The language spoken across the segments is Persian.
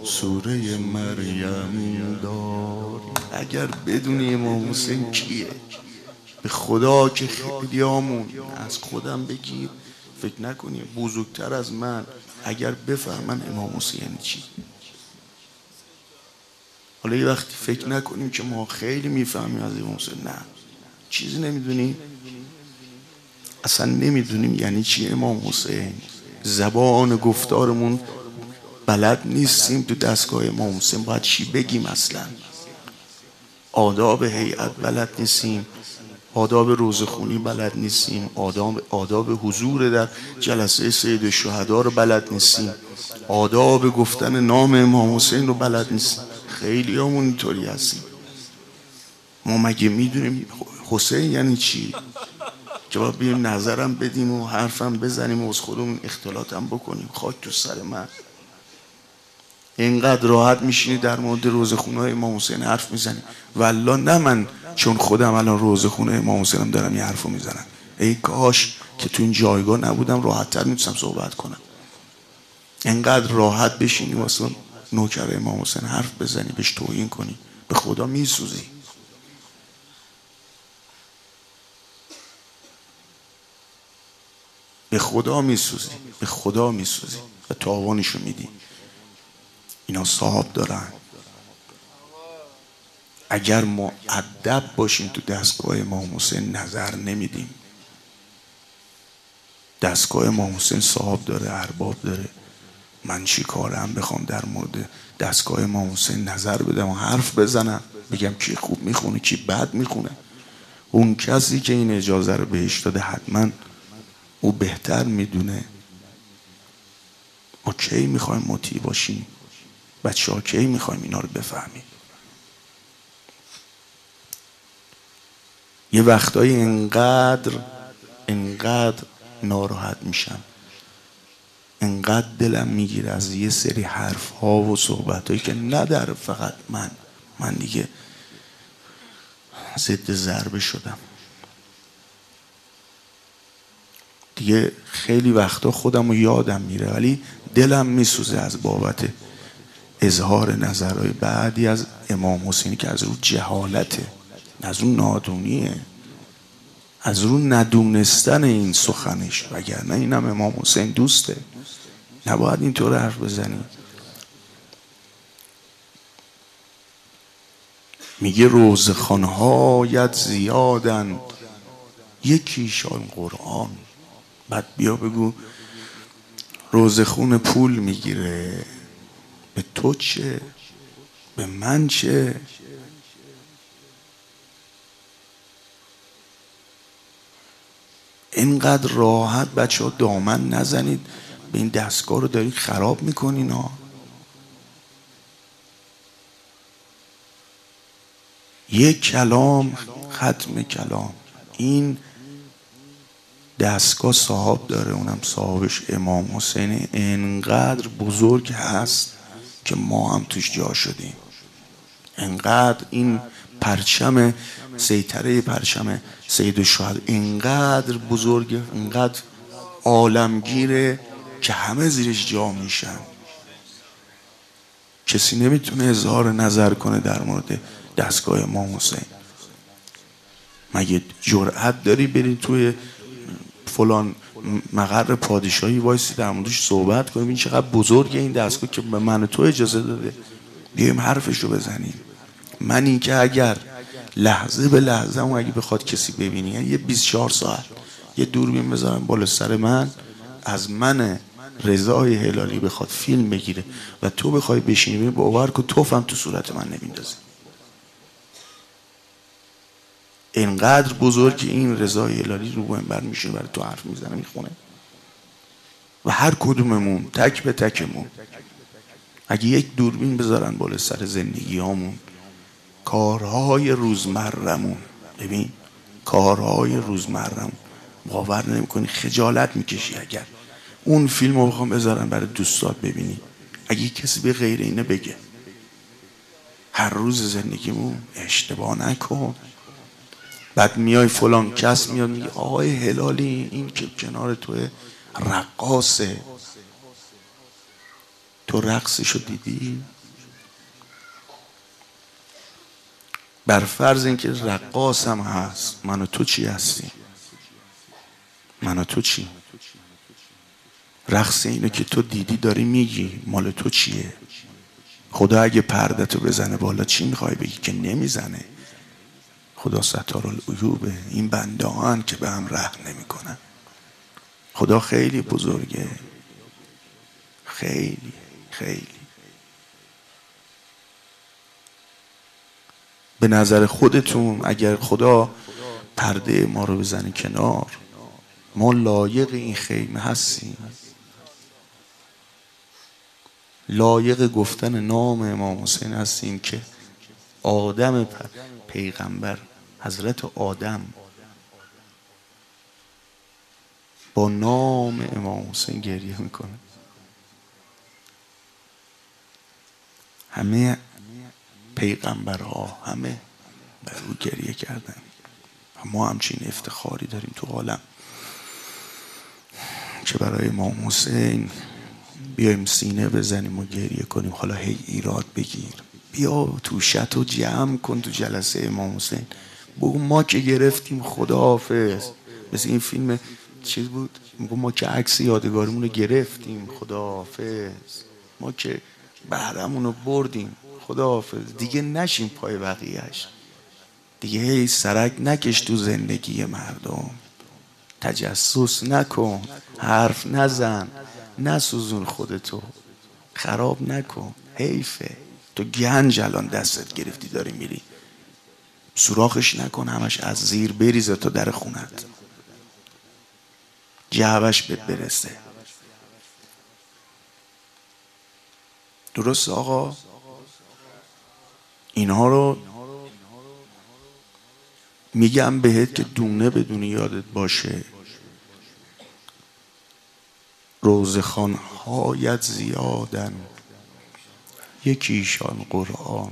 سوره مریم داری. اگر بدونی امام حسین کیه، به خدا که خیلی همون از خودم بگیر، فکر نکنی بزرگتر از من اگر بفهمن امام حسین یعنی چی. حالا یه وقتی فکر نکنیم که ما خیلی میفهمیم از امام حسین، نه چیزی نمیدونیم، اصلا نمیدونیم یعنی چی امام حسین. زبان گفتارمون بلد نیستیم تو دستگاه امام حسین باید چی بگیم. اصلا آداب هیئت بلد نیستیم، آداب روزخونی بلد نیستیم، آداب حضور در جلسه سید الشهدا رو بلد نیستیم، آداب گفتن نام امام حسین رو بلد نیستیم. خیلی همون اینطوری هستیم. ما مگه میدونیم حسین یعنی چی؟ که باید بیم نظرم بدیم و حرفم بزنیم و از خودمون اختلاطم بکنیم. خاک تو سر من. اینقدر راحت میشینی در مورد روزخونه امام حسین حرف میزنی. والله نه من چون خودم الان روزخونه امام حسینم دارم یه حرفو میزنم، ای کاش که تو این جایگاه نبودم راحت تر میتونم صحبت کنم. اینقدر راحت بشینی واسه نوکر امام حسین حرف بزنی، بهش توهین کنی، به خدا میسوزی. به خدا میسوزی، به خدا میسوزی و تاوانشو میدی. اینا صاحب دارن. اگر ما ادب باشیم تو دستگاه امام حسین نظر نمیدیم. دستگاه امام حسین صاحب داره، ارباب داره. من چی کارم بخوام در مورد دستگاه امام حسین نظر بدم و حرف بزنم، بگم کی خوب میخونه کی بد میخونه؟ اون کسی که این اجازه رو بهش داده حتما او بهتر میدونه. ما کی میخوایم مطیع باشیم؟ بچه ها کی میخوایم اینا رو بفهمیم؟ یه وقتایی انقدر ناراحت میشم، انقدر دلم میگیره از یه سری حرف ها و صحبت هایی که نه در فقط من دیگه ضد ضربه شدم دیگه. خیلی وقتا خودم رو یادم میره ولی دلم میسوزه از بابت اظهار نظرهای بعدی از امام حسینی که از رو جهالته، از رو نادونیه، از رو ندونستن این سخنش. وگرنه اینم امام حسین دوسته، نباید اینطور حرف بزنی. میگه روزخوان‌هایت زیادن یکیشان قرآن. بعد بیا بگو روزخون پول میگیره، به تو چه؟ به من چه؟ اینقدر راحت بچه ها دامن نزنید به این دستگاه رو دارید خراب میکنین ها. یک کلام ختم کلام. این دستگاه صاحب داره، اونم صاحبش امام حسین انقدر بزرگ هست که ما هم توش جا شدیم. انقدر این پرچم سیطره پرچم سید الشهدا انقدر بزرگه، انقدر عالمگیره که همه زیرش جا میشن. کسی نمیتونه اظهار نظر کنه در مورد دستگاه امام حسین. مگه جرأت داری بری توی فلان مقر پادشاهی وایسی در موردش صحبت کنیم؟ این چقدر بزرگه این دستگاه که به من و تو اجازه داده بیایم حرفش رو بزنیم. من این که اگر لحظه به لحظه اون اگه بخواد کسی ببینی، یعنی یه 24 ساعت یه دوربین بذارم بالا سر من، از من رضای هلالی بخواد فیلم بگیره و تو بخوای بشینی باور کن توفم تو صورت من نمیندازه. اینقدر بزرگ این رضای هلالی رو منبر میشه برای تو حرف میزنه میخونه و هر کدوممون تک به تکمون اگه یک دوربین بذارن بالا سر زندگی هامون، کارهای روزمرمون، ببین کارهای روزمرمون، باور نمیکنی خجالت میکشی اگر اون فیلم رو بخوام بذارن برای دوستات ببینی. اگه کسی به غیر اینه بگه هر روز زندگیمون اشتباه نکن، بعد میای فلان کس میاد میگه آقای هلالی این که کنار توه رقاصه، تو رقصشو دیدی؟ بر فرض اینکه رقاص هم هست، من و تو چی هستیم؟ من و تو چی؟ رقص اینو که تو دیدی داری میگی، مال تو چیه؟ خدا اگه پردتو بزنه بالا چی میخوای بگی؟ که نمیزنه. خدا ستارالعیوبه. این بندهان که به هم رحم نمیکنن. خدا خیلی بزرگه، خیلی خیلی. به نظر خودتون اگر خدا پرده ما رو بزنه کنار، ما لایق این خیمه هستیم؟ لایق گفتن نام امام حسین هستیم که آدم پیغمبر حضرت آدم با نام امام حسین گریه میکنه؟ همه پیغمبرها همه بر او گریه کردن. ما همچین افتخاری داریم تو عالم که برای امام حسین بیایم سینه بزنیم و گریه کنیم. حالا هی ایراد بگیر، بیا توشت و جمع کن تو جلسه امام حسین، بگو ما که گرفتیم خداحافظ. مثل این فیلم چیز بود، میگو ما که عکس یادگاریمون رو گرفتیم خداحافظ، ما که بهرمون رو بردیم خداحافظ، دیگه نشیم پای بقیهش، دیگه هی سرک نکش تو زندگی مردم، تجسس نکن، حرف نزن، نسوزون خودتو، خراب نکن. حیفه تو گنج الان دستت گرفتی داری میری، سوراخش نکن، همش از زیر بریزه تا در خونت، جعبش بهت برسه. درست آقا؟ اینها رو میگم بهت که دونه بدون یادت باشه. روزخوان هایت زیادن، یکیشان قرآن.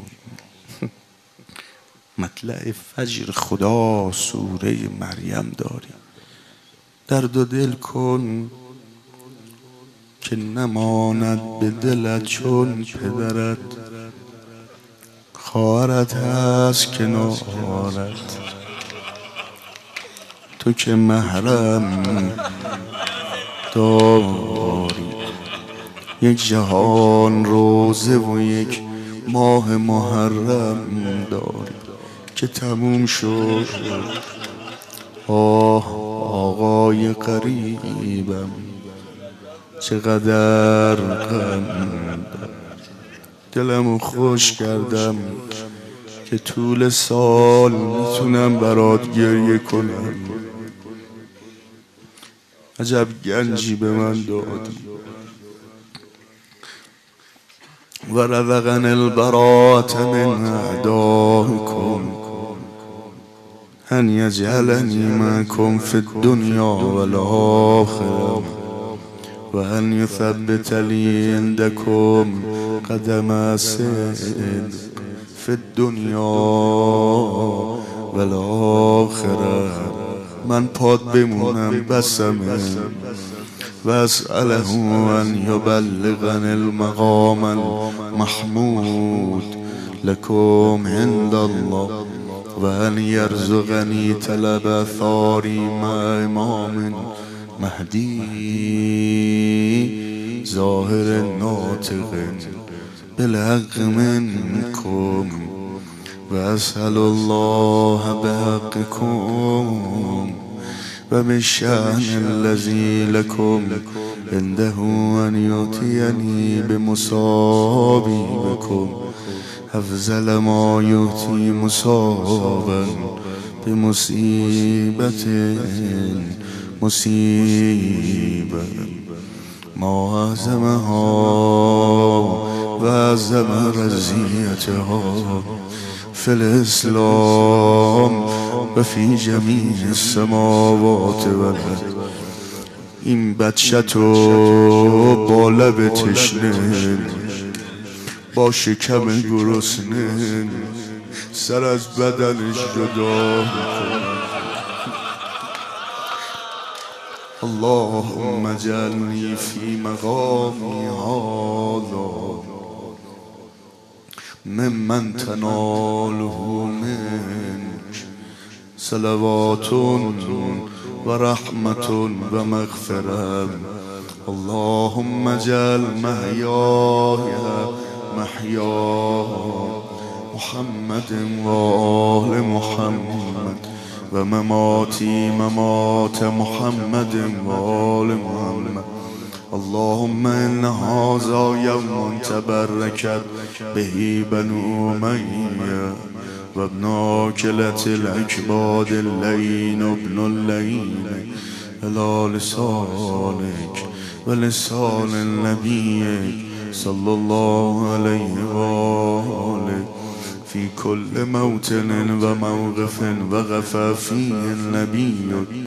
مطلع فجر خدا سوره مریم داری. درد و دل کن که نماند به دلت چون پدرت، خواهرت هست کنارت، تو که محرم داری. یک جهان روزه و یک ماه محرم داری که تموم شد. آقای قریبم چقدر غم، دلمو خوش کردم که طول سال میتونم برات گریه کنم. عجب گنجی به من دادی. و رزقنی البراءة من اعدائکم ان یجعلنی معکم فی الدنیا والآخرة و ان یثبت لی عندکم قدم صدق فی الدنیا والآخرة. من پاد بمونم بسمه. و اسأله ان یبلغنی المقام المحمود لکم عند الله و ان یرزقنی طلب ثاری مع امام مهدی ظاهر ناطق بالحق منکم و اسأل الله بحقکم و بالشأن الذی لکم عنده ان یؤتینی بمصابی بکم افضل ما یؤتی مصابا بمصیبت مصیبه ما اعظمها و اعظم رزیتها فی الاسلام و فی جمیع السماوات و الارض. این بچه‌تو با لب تشنه، با شکم گرسنه، سر از بدنش جدا کن. اللهم اجعلنی فی مقامی هذا ممن تناله منك صلوات ورحمة ومغفرة. اللهم اجعل محياي محيا محمد وآل محمد ومماتي ممات محمد وآل محمد. اللهم إن هذا يوم تبركت به بنو أمية وابن عاكلة العكباد اللين وابن اللين على لسانك ولسان نبيك صلى الله عليه وآله في كل موطن وموقف وقف فيه النبي